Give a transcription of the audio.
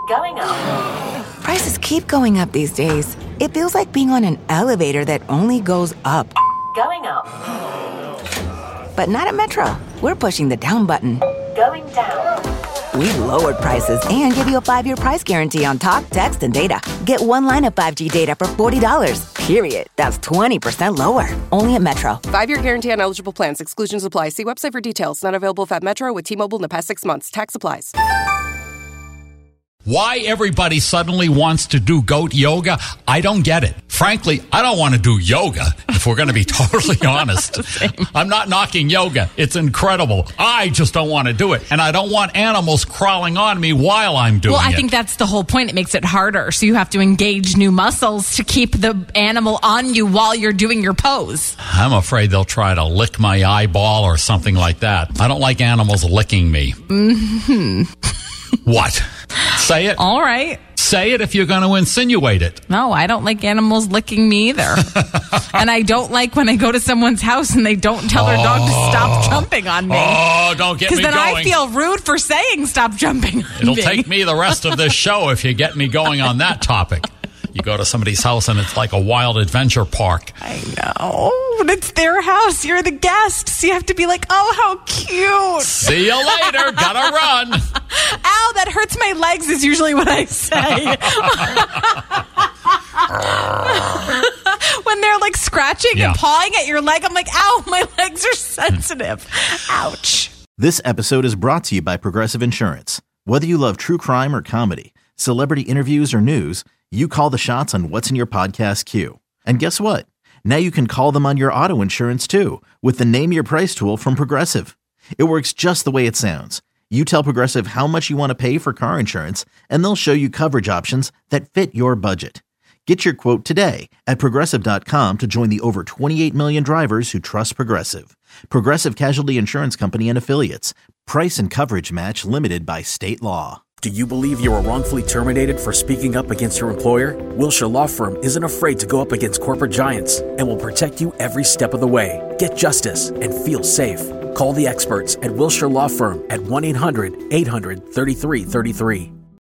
Going up. Prices keep going up these days. It feels like being on an elevator that only goes up. Going up. But not at Metro. We're pushing the down button. Going down. We've lowered prices and give you a 5-year price guarantee on talk, text, and data. Get one line of 5G data for $40, period. That's 20% lower. Only at Metro. 5-year guarantee on eligible plans. Exclusions apply. See website for details. Not available at Metro with T-Mobile in the past 6 months. Tax applies. Why everybody suddenly wants to do goat yoga, I don't get it. Frankly, I don't want to do yoga, if we're going to be totally honest. I'm not knocking yoga. It's incredible. I just don't want to do it. And I don't want animals crawling on me while I'm doing it. Well, I think that's the whole point. It makes it harder. So you have to engage new muscles to keep the animal on you while you're doing your pose. I'm afraid they'll try to lick my eyeball or something like that. I don't like animals licking me. What? Say it. All right. Say it if you're going to insinuate it. No, I don't like animals licking me either. And I don't like when I go to someone's house and they don't tell their dog to stop jumping on me. Oh, don't get me going. Because then I feel rude for saying stop jumping on It'll me. take me the rest of this show if you get me going on that topic. You go to somebody's house and it's like a wild adventure park. I know, but it's their house. You're the guest. So you have to be like, oh, how cute. See you later. Gotta run. Ow, that hurts my legs is usually what I say. When they're like scratching and pawing at your leg, I'm like, ow, my legs are sensitive. Ouch. This episode is brought to you by Progressive Insurance. Whether you love true crime or comedy, celebrity interviews or news, you call the shots on what's in your podcast queue. And guess what? Now you can call them on your auto insurance too with the Name Your Price tool from Progressive. It works just the way it sounds. You tell Progressive how much you want to pay for car insurance, and they'll show you coverage options that fit your budget. Get your quote today at Progressive.com to join the over 28 million drivers who trust Progressive. Progressive Casualty Insurance Company and Affiliates. Price and coverage match limited by state law. Do you believe you were wrongfully terminated for speaking up against your employer? Wilshire Law Firm isn't afraid to go up against corporate giants and will protect you every step of the way. Get justice and feel safe. Call the experts at Wilshire Law Firm at 1-800-800-3333.